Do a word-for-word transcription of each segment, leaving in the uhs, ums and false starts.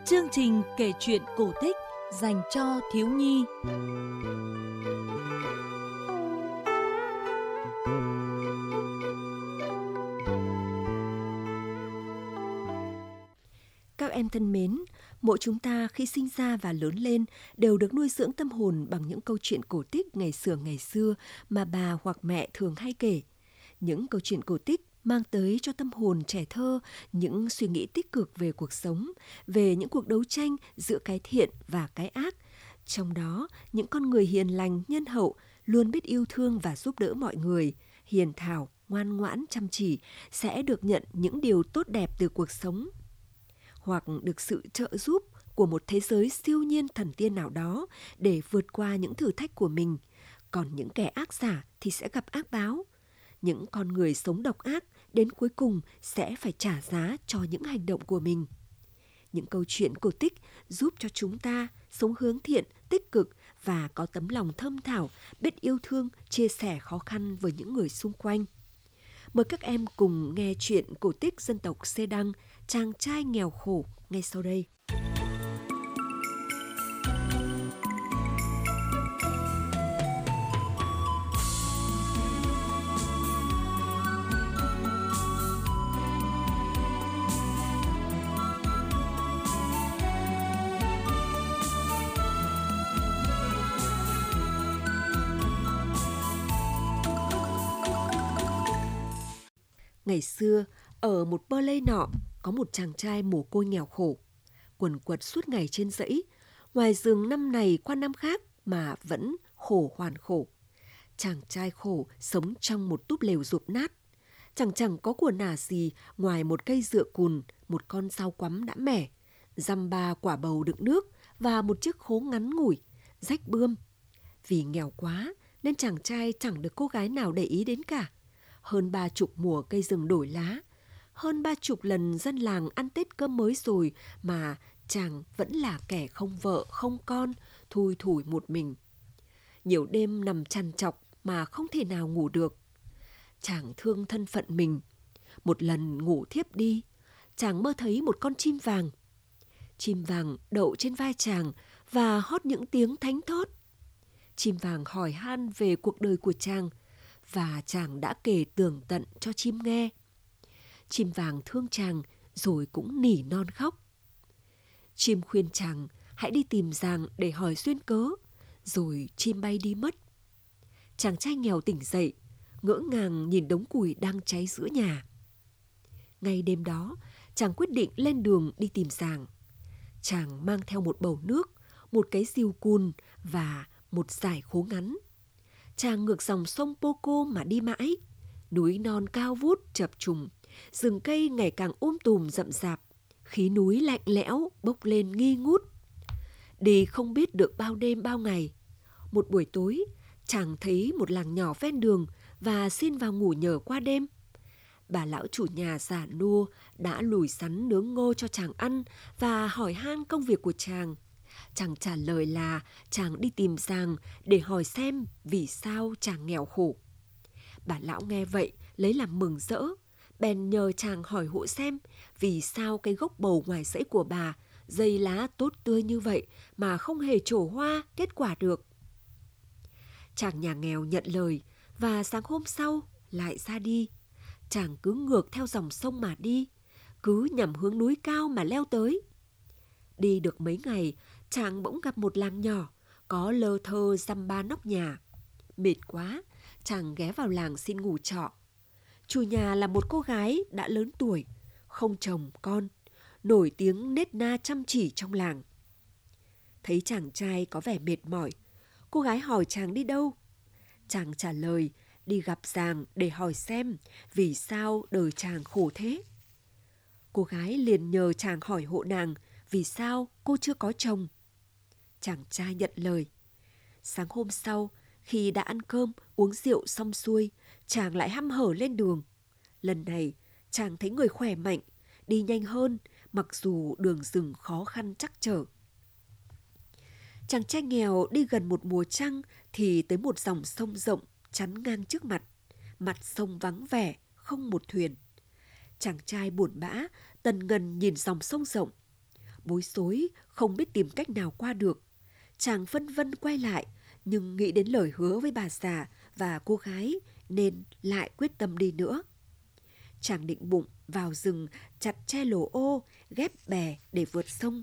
Chương trình kể chuyện cổ tích dành cho thiếu nhi. Các em thân mến, mỗi chúng ta khi sinh ra và lớn lên đều được nuôi dưỡng tâm hồn bằng những câu chuyện cổ tích ngày xưa ngày xưa mà bà hoặc mẹ thường hay kể. Những câu chuyện cổ tích mang tới cho tâm hồn trẻ thơ những suy nghĩ tích cực về cuộc sống, về những cuộc đấu tranh giữa cái thiện và cái ác. Trong đó, những con người hiền lành, nhân hậu, luôn biết yêu thương và giúp đỡ mọi người, hiền thảo, ngoan ngoãn, chăm chỉ sẽ được nhận những điều tốt đẹp từ cuộc sống, hoặc được sự trợ giúp của một thế giới siêu nhiên thần tiên nào đó để vượt qua những thử thách của mình. Còn những kẻ ác giả thì sẽ gặp ác báo. Những con người sống độc ác đến cuối cùng sẽ phải trả giá cho những hành động của mình. Những câu chuyện cổ tích giúp cho chúng ta sống hướng thiện, tích cực và có tấm lòng thơm thảo, biết yêu thương, chia sẻ khó khăn với những người xung quanh. Mời các em cùng nghe chuyện cổ tích dân tộc Xê Đăng, Chàng trai nghèo khổ ngay sau đây. Ngày xưa, ở một bơ lê nọ, có một chàng trai mồ côi nghèo khổ, quần quật suốt ngày trên dãy, ngoài rừng năm này qua năm khác mà vẫn khổ hoàn khổ. Chàng trai khổ sống trong một túp lều rột nát, chẳng chẳng có của nả gì ngoài một cây dựa cùn, một con dao quắm đã mẻ, dăm ba quả bầu đựng nước và một chiếc khố ngắn ngủi, rách bươm. Vì nghèo quá nên chàng trai chẳng được cô gái nào để ý đến cả. Hơn ba chục mùa cây rừng đổi lá, hơn ba chục lần dân làng ăn Tết cơm mới rồi mà chàng vẫn là kẻ không vợ, không con, thui thủi một mình. Nhiều đêm nằm trằn trọc mà không thể nào ngủ được. Chàng thương thân phận mình. Một lần ngủ thiếp đi, chàng mơ thấy một con chim vàng. Chim vàng đậu trên vai chàng và hót những tiếng thánh thót. Chim vàng hỏi han về cuộc đời của chàng, và chàng đã kể tường tận cho chim nghe. Chim vàng thương chàng rồi cũng nỉ non khóc. Chim khuyên chàng hãy đi tìm giàng để hỏi duyên cớ, rồi chim bay đi mất. Chàng trai nghèo tỉnh dậy, ngỡ ngàng nhìn đống củi đang cháy giữa nhà. Ngay đêm đó, chàng quyết định lên đường đi tìm giàng. Chàng mang theo một bầu nước, một cái rìu cùn và một dải khố ngắn. Chàng ngược dòng sông Poco mà đi mãi. Núi non cao vút chập trùng, rừng cây ngày càng um tùm rậm rạp, khí núi lạnh lẽo bốc lên nghi ngút. Đi không biết được bao đêm bao ngày. Một buổi tối, chàng thấy một làng nhỏ ven đường và xin vào ngủ nhờ qua đêm. Bà lão chủ nhà già nua đã lùi sắn nướng ngô cho chàng ăn và hỏi han công việc của chàng. Chàng trả lời là chàng đi tìm giàng để hỏi xem vì sao chàng nghèo khổ. Bà lão nghe vậy lấy làm mừng rỡ, bèn nhờ chàng hỏi hộ xem vì sao cái gốc bầu ngoài rẫy của bà dây lá tốt tươi như vậy mà không hề trổ hoa kết quả được. Chàng nhà nghèo nhận lời và sáng hôm sau lại ra đi. Chàng cứ ngược theo dòng sông mà đi, cứ nhằm hướng núi cao mà leo tới. Đi được mấy ngày, chàng bỗng gặp một làng nhỏ, có lơ thơ dăm ba nóc nhà. Mệt quá, chàng ghé vào làng xin ngủ trọ. Chủ nhà là một cô gái đã lớn tuổi, không chồng con, nổi tiếng nết na chăm chỉ trong làng. Thấy chàng trai có vẻ mệt mỏi, cô gái hỏi chàng đi đâu. Chàng trả lời đi gặp giàng để hỏi xem vì sao đời chàng khổ thế. Cô gái liền nhờ chàng hỏi hộ nàng vì sao cô chưa có chồng. Chàng trai nhận lời. Sáng hôm sau, khi đã ăn cơm, uống rượu xong xuôi, chàng lại hăm hở lên đường. Lần này, chàng thấy người khỏe mạnh, đi nhanh hơn, mặc dù đường rừng khó khăn trắc trở. Chàng trai nghèo đi gần một mùa trăng thì tới một dòng sông rộng chắn ngang trước mặt. Mặt sông vắng vẻ, không một thuyền. Chàng trai buồn bã, tần ngần nhìn dòng sông rộng. Bối rối, không biết tìm cách nào qua được. Chàng phân vân quay lại, nhưng nghĩ đến lời hứa với bà già và cô gái nên lại quyết tâm đi nữa. Chàng định bụng vào rừng chặt tre lồ ô, ghép bè để vượt sông.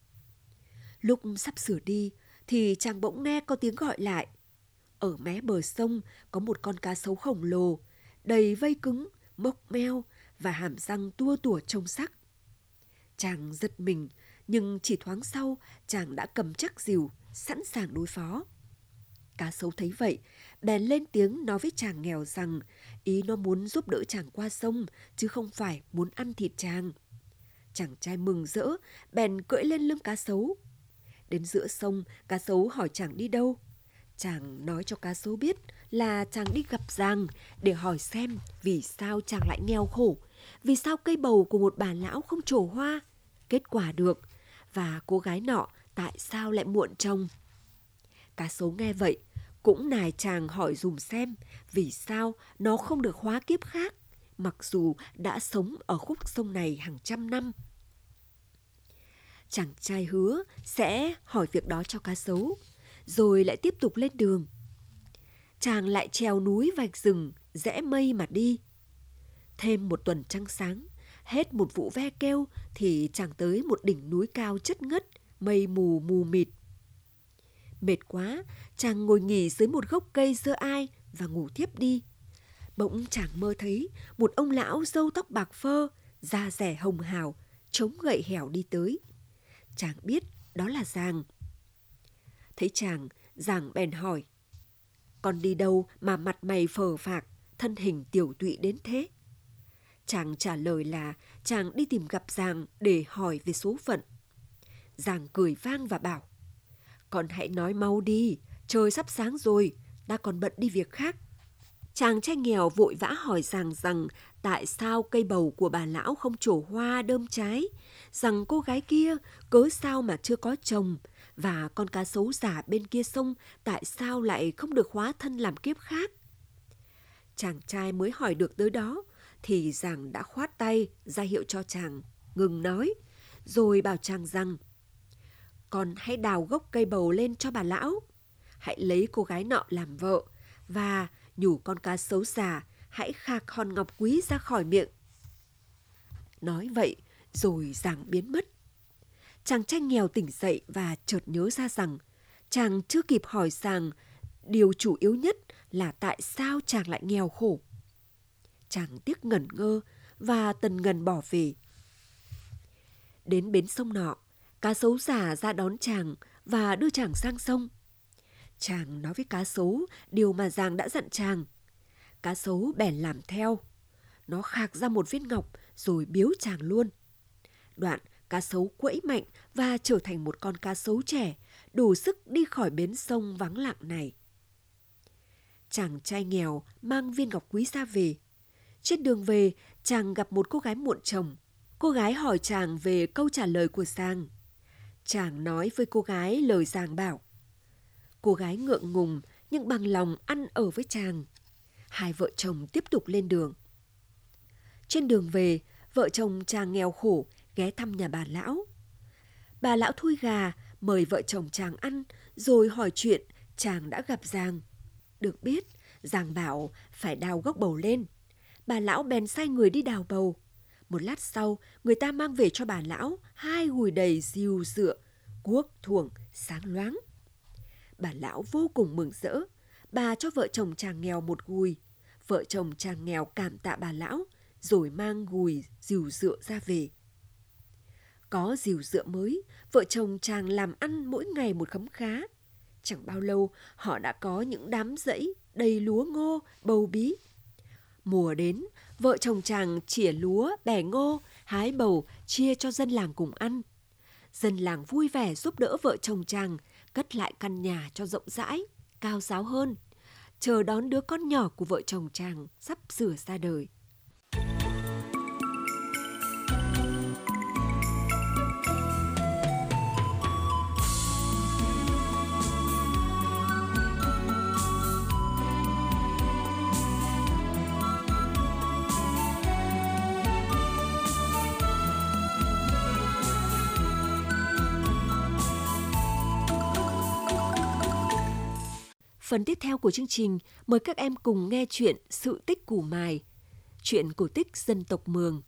Lúc sắp sửa đi thì chàng bỗng nghe có tiếng gọi lại. Ở mé bờ sông có một con cá sấu khổng lồ, đầy vây cứng, mốc meo và hàm răng tua tủa trông sắc. Chàng giật mình, nhưng chỉ thoáng sau chàng đã cầm chắc rìu, sẵn sàng đối phó. Cá sấu thấy vậy, bèn lên tiếng nói với chàng nghèo rằng ý nó muốn giúp đỡ chàng qua sông, chứ không phải muốn ăn thịt chàng. Chàng trai mừng rỡ, bèn cưỡi lên lưng cá sấu. Đến giữa sông, cá sấu hỏi chàng đi đâu. Chàng nói cho cá sấu biết là chàng đi gặp Giàng để hỏi xem vì sao chàng lại nghèo khổ, vì sao cây bầu của một bà lão không trổ hoa, kết quả được, và cô gái nọ tại sao lại muộn chồng. Cá sấu nghe vậy, cũng nài chàng hỏi dùm xem vì sao nó không được hóa kiếp khác, mặc dù đã sống ở khúc sông này hàng trăm năm. Chàng trai hứa sẽ hỏi việc đó cho cá sấu, rồi lại tiếp tục lên đường. Chàng lại trèo núi vạch rừng, rẽ mây mà đi. Thêm một tuần trăng sáng, hết một vụ ve kêu thì chàng tới một đỉnh núi cao chất ngất, mây mù mù mịt. Mệt quá, chàng ngồi nghỉ dưới một gốc cây dưa ai và ngủ thiếp đi. Bỗng chàng mơ thấy một ông lão râu tóc bạc phơ, da dẻ hồng hào, chống gậy hẻo đi tới. Chàng biết đó là Giàng. Thấy chàng, Giàng bèn hỏi: "Con đi đâu mà mặt mày phờ phạc, thân hình tiểu tụy đến thế?" Chàng trả lời là chàng đi tìm gặp Giàng để hỏi về số phận. Giàng cười vang và bảo: "Con hãy nói mau đi, trời sắp sáng rồi, ta còn bận đi việc khác." Chàng trai nghèo vội vã hỏi Giàng rằng tại sao cây bầu của bà lão không trổ hoa đơm trái, rằng cô gái kia cớ sao mà chưa có chồng, và con cá sấu già bên kia sông tại sao lại không được hóa thân làm kiếp khác. Chàng trai mới hỏi được tới đó thì Giàng đã khoát tay ra hiệu cho chàng ngừng nói, rồi bảo chàng rằng: "Con hãy đào gốc cây bầu lên cho bà lão, hãy lấy cô gái nọ làm vợ, và nhủ con cá sấu già hãy khạc hòn ngọc quý ra khỏi miệng." Nói vậy rồi Giàng biến mất. Chàng trai nghèo tỉnh dậy và chợt nhớ ra rằng chàng chưa kịp hỏi Giàng điều chủ yếu nhất là tại sao chàng lại nghèo khổ. Chàng tiếc ngẩn ngơ và tần ngần bỏ về. Đến bến sông nọ, cá sấu già ra đón chàng và đưa chàng sang sông. Chàng nói với cá sấu điều mà Giàng đã dặn chàng. Cá sấu bèn làm theo. Nó khạc ra một viên ngọc rồi biếu chàng luôn. Đoạn cá sấu quẫy mạnh và trở thành một con cá sấu trẻ, đủ sức đi khỏi bến sông vắng lặng này. Chàng trai nghèo mang viên ngọc quý ra về. Trên đường về, chàng gặp một cô gái muộn chồng. Cô gái hỏi chàng về câu trả lời của Giàng. Chàng nói với cô gái lời Giàng bảo. Cô gái ngượng ngùng nhưng bằng lòng ăn ở với chàng. Hai vợ chồng tiếp tục lên đường. Trên đường về, vợ chồng chàng nghèo khổ ghé thăm nhà bà lão. Bà lão thui gà mời vợ chồng chàng ăn, rồi hỏi chuyện chàng đã gặp Giàng. Được biết, Giàng bảo phải đào gốc bầu lên. Bà lão bèn sai người đi đào bầu. Một lát sau, người ta mang về cho bà lão hai gùi đầy rìu rựa, cuốc thuồng sáng loáng. Bà lão vô cùng mừng rỡ. Bà cho vợ chồng chàng nghèo một gùi. Vợ chồng chàng nghèo cảm tạ bà lão, rồi mang gùi rìu rựa ra về. Có rìu rựa mới, vợ chồng chàng làm ăn mỗi ngày một khấm khá. Chẳng bao lâu, họ đã có những đám rẫy đầy lúa ngô, bầu bí. Mùa đến, vợ chồng chàng chỉa lúa, bẻ ngô, hái bầu, chia cho dân làng cùng ăn. Dân làng vui vẻ giúp đỡ vợ chồng chàng, cất lại căn nhà cho rộng rãi, cao ráo hơn, chờ đón đứa con nhỏ của vợ chồng chàng sắp sửa ra đời. Phần tiếp theo của chương trình mời các em cùng nghe chuyện Sự tích Củ Mài, chuyện cổ tích dân tộc Mường.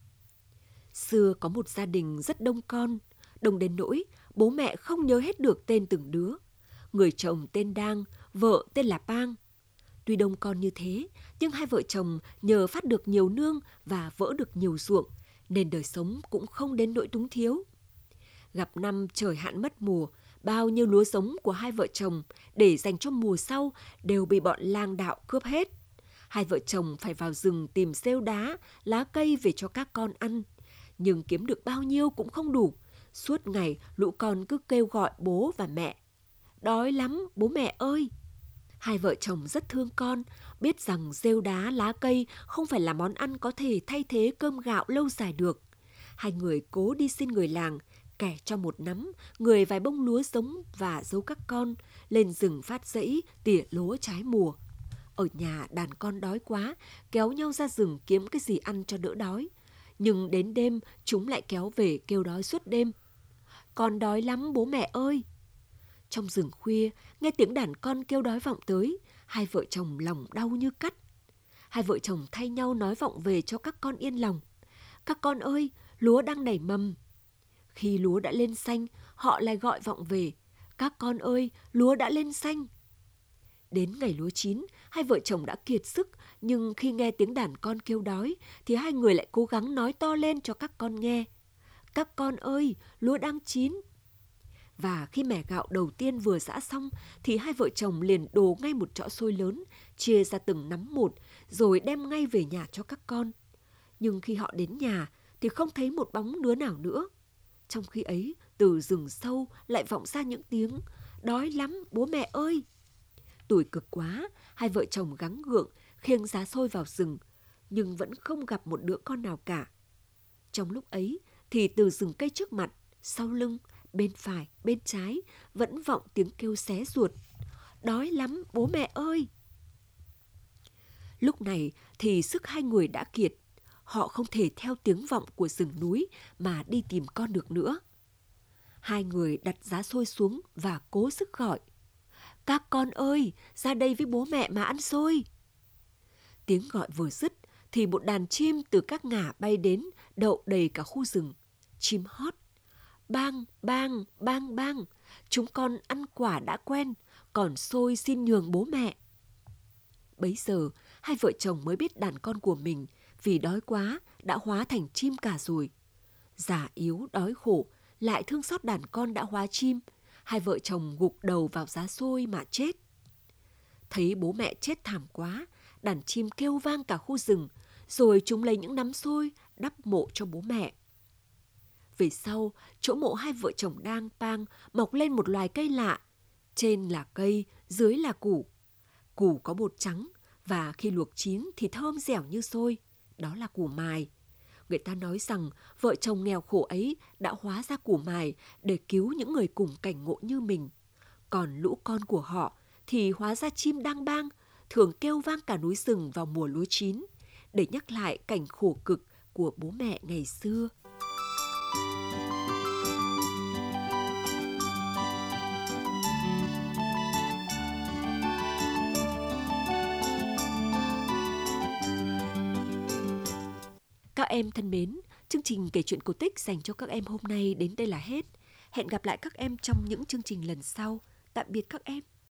Xưa có một gia đình rất đông con, đông đến nỗi bố mẹ không nhớ hết được tên từng đứa. Người chồng tên Đang, vợ tên là Pang. Tuy đông con như thế, nhưng hai vợ chồng nhờ phát được nhiều nương và vỡ được nhiều ruộng, nên đời sống cũng không đến nỗi túng thiếu. Gặp năm trời hạn mất mùa, bao nhiêu lúa giống của hai vợ chồng để dành cho mùa sau đều bị bọn lang đạo cướp hết. Hai vợ chồng phải vào rừng tìm rêu đá, lá cây về cho các con ăn. Nhưng kiếm được bao nhiêu cũng không đủ. Suốt ngày lũ con cứ kêu gọi bố và mẹ. Đói lắm, bố mẹ ơi! Hai vợ chồng rất thương con, biết rằng rêu đá, lá cây không phải là món ăn có thể thay thế cơm gạo lâu dài được. Hai người cố đi xin người làng, kẻ cho một nắm, người vài bông lúa giống và giấu các con, lên rừng phát rẫy tỉa lúa trái mùa. Ở nhà đàn con đói quá, kéo nhau ra rừng kiếm cái gì ăn cho đỡ đói. Nhưng đến đêm chúng lại kéo về kêu đói suốt đêm. Con đói lắm bố mẹ ơi! Trong rừng khuya, nghe tiếng đàn con kêu đói vọng tới, hai vợ chồng lòng đau như cắt. Hai vợ chồng thay nhau nói vọng về cho các con yên lòng. Các con ơi, lúa đang nảy mầm. Khi lúa đã lên xanh, họ lại gọi vọng về. Các con ơi, lúa đã lên xanh. Đến ngày lúa chín, hai vợ chồng đã kiệt sức, nhưng khi nghe tiếng đàn con kêu đói, thì hai người lại cố gắng nói to lên cho các con nghe. Các con ơi, lúa đang chín. Và khi mẻ gạo đầu tiên vừa giã xong, thì hai vợ chồng liền đổ ngay một chõ xôi lớn, chia ra từng nắm một, rồi đem ngay về nhà cho các con. Nhưng khi họ đến nhà, thì không thấy một bóng đứa nào nữa. Trong khi ấy, từ rừng sâu lại vọng ra những tiếng, đói lắm bố mẹ ơi! Tủi cực quá, hai vợ chồng gắng gượng, khiêng giá xôi vào rừng, nhưng vẫn không gặp một đứa con nào cả. Trong lúc ấy, thì từ rừng cây trước mặt, sau lưng, bên phải, bên trái, vẫn vọng tiếng kêu xé ruột. Đói lắm bố mẹ ơi! Lúc này thì sức hai người đã kiệt. Họ không thể theo tiếng vọng của rừng núi mà đi tìm con được nữa. Hai người đặt giá xôi xuống và cố sức gọi. Các con ơi, ra đây với bố mẹ mà ăn xôi. Tiếng gọi vừa dứt thì một đàn chim từ các ngả bay đến, đậu đầy cả khu rừng. Chim hót. Bang, bang, bang, bang. Chúng con ăn quả đã quen, còn xôi xin nhường bố mẹ. Bấy giờ, hai vợ chồng mới biết đàn con của mình vì đói quá đã hóa thành chim cả rồi. Già yếu đói khổ, lại thương xót đàn con đã hóa chim. Hai vợ chồng gục đầu vào giá xôi mà chết. Thấy bố mẹ chết thảm quá, đàn chim kêu vang cả khu rừng, rồi chúng lấy những nắm xôi đắp mộ cho bố mẹ. Về sau, chỗ mộ hai vợ chồng Đang, Pang mọc lên một loài cây lạ. Trên là cây, dưới là củ. Củ có bột trắng và khi luộc chín thì thơm dẻo như xôi. Đó là củ mài. Người ta nói rằng vợ chồng nghèo khổ ấy đã hóa ra củ mài để cứu những người cùng cảnh ngộ như mình. Còn lũ con của họ thì hóa ra chim đang bang, thường kêu vang cả núi rừng vào mùa lúa chín, để nhắc lại cảnh khổ cực của bố mẹ ngày xưa. Các em thân mến, chương trình kể chuyện cổ tích dành cho các em hôm nay đến đây là hết. Hẹn gặp lại các em trong những chương trình lần sau. Tạm biệt các em.